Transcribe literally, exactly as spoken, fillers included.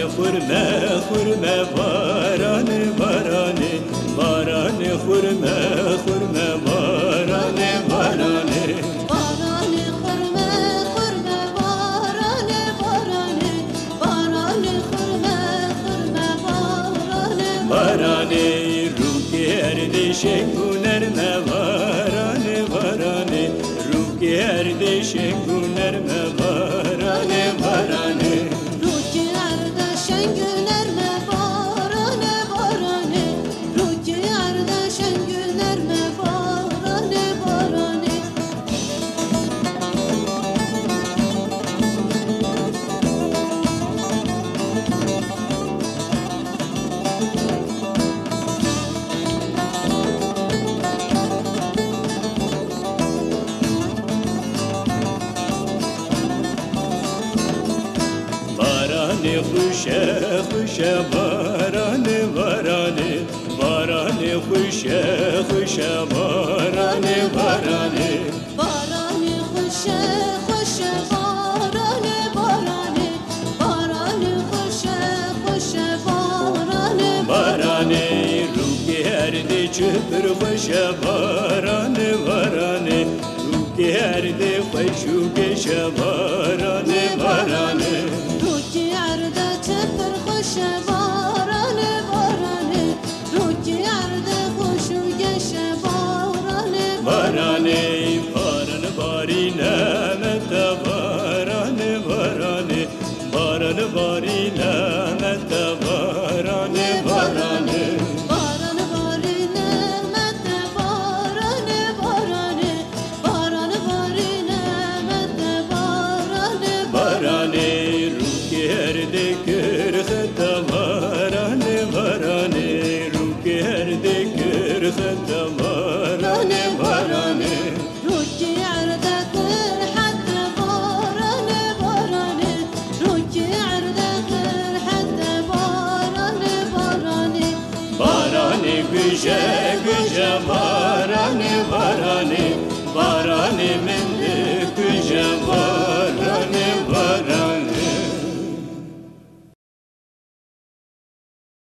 خورمه خورمه بارانه بارانه بارانه خورمه خورمه بارانه بارانه بارانه خورمه خورمه بارانه بارانه بارانه خورمه خورمه بارانه بارانه رو گرد شنگونر نه بارانه بارانه رو گرد شنگونر نه بارانه بارانه بارانه خوشه خوشه بارانه بارانه بارانه خوشه خوشه بارانه بارانه بارانه خوشه خوشه بارانه بارانه بارانه خوشه خوشه بارانه بارانه رو گرده چپر خوشه بارانه بارانه رو گرده خوشو گشه بارانه بارانه بارانه بارانه رو گرده خوشو گشه بارانه بارانه بارانه بارینه مت بارانه بارانه بارانه بارینه مت بارانه بارانه بارانه بارینه مت بارانه بارانه بارانه بارینه مت بارانه بارانه رو گرده کرخت بارانه بارانه رو گرده کرخت بارانه بارانه رو گرده کر حد بارانه بارانه رو گرده کر حد بارانه بارانه بارانه گوشه گوشه بارانه بارانه بارانه من گوشه بارانه